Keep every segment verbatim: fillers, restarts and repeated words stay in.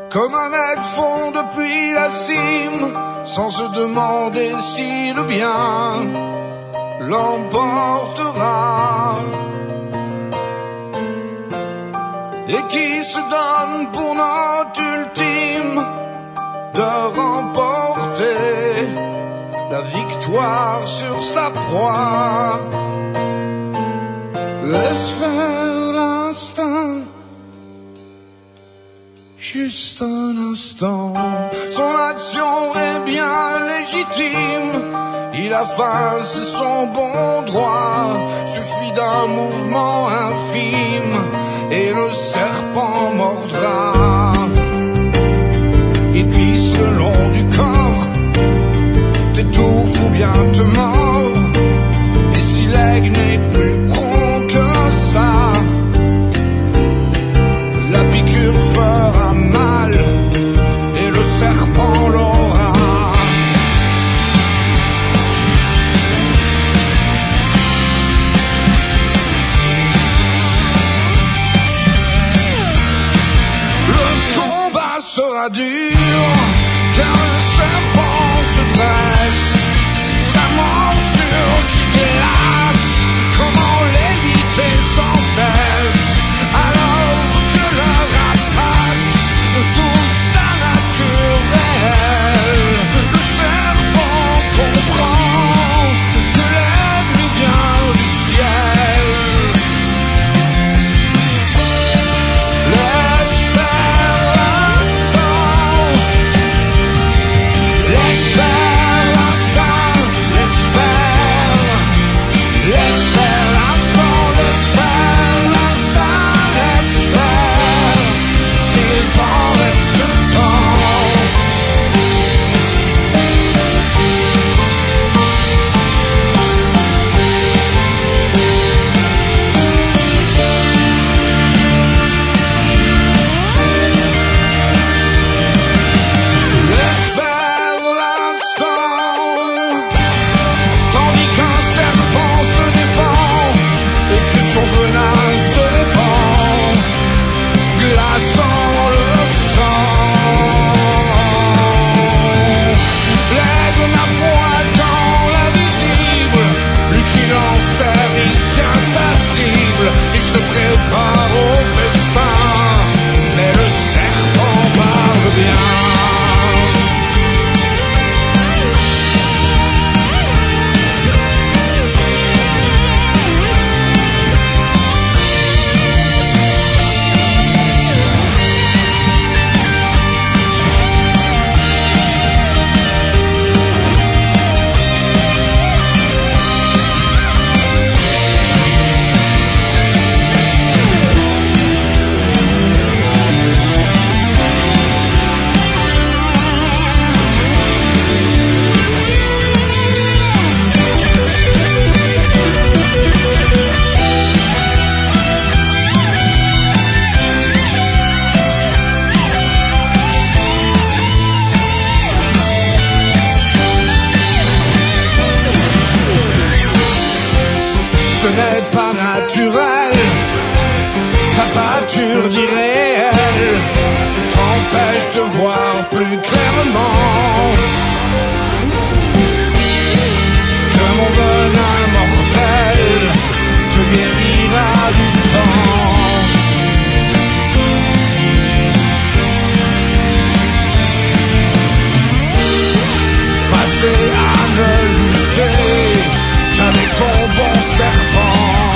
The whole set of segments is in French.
Comme un aigle fond depuis la cime, sans se demander si le bien l'emportera. Et qui se donne pour note ultime de remporter la victoire sur sa proie. Laisse faire l'instinct, juste un instant. Son action est bien légitime, il a faim, c'est son bon droit. Suffit d'un mouvement infime et le serpent mordra. Il glisse le long du corps, t'étouffe ou bien te mord. Et si l'aigle n'est plus prompt que ça, la piqûre fera mal et le serpent l'aura. Le combat sera dur, car le serpent se dresse, sa morsure qui glace. Comment l'éviter sans cesse, alors que le rapace touche sa nature réelle? Le serpent comprend que l'aigle lui vient du ciel. Laisse faire l'instant, laisse faire l'instant, laisse faire, laisse faire l'instant, laisse faire l'instant, laisse faire, s'il t'en reste temps. Laisse faire l'instant, tandis qu'un serpent se défend et que son venin se répand, glaçant le sang. L'aigle n'a foi dans l'invisible, lui qui l'enserre, il tient sa cible, il se prépare au festin, mais le serpent parle bien. Ce n'est pas naturel, ta pâture d'irréel t'empêche de voir plus clairement que mon venin mortel te guérira du temps. Passer à ne lutter qu'avec ton bon serpent.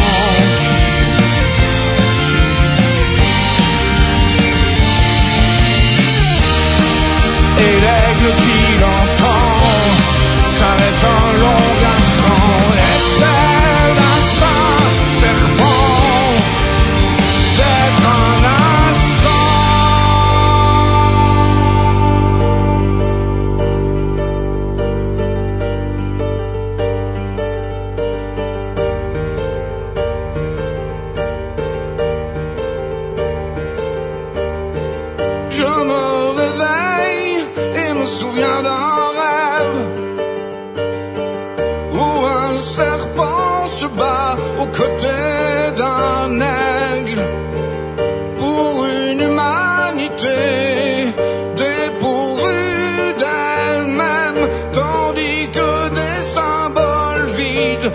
Et l'aigle qui l'entend s'arrête un long instant. Essaie d'instinct, serpent, d'être un Je me réveille et me souviens d'un rêve où un serpent se bat aux côtés d'un aigle pour une humanité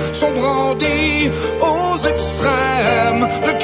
sont brandis aux extrêmes. Le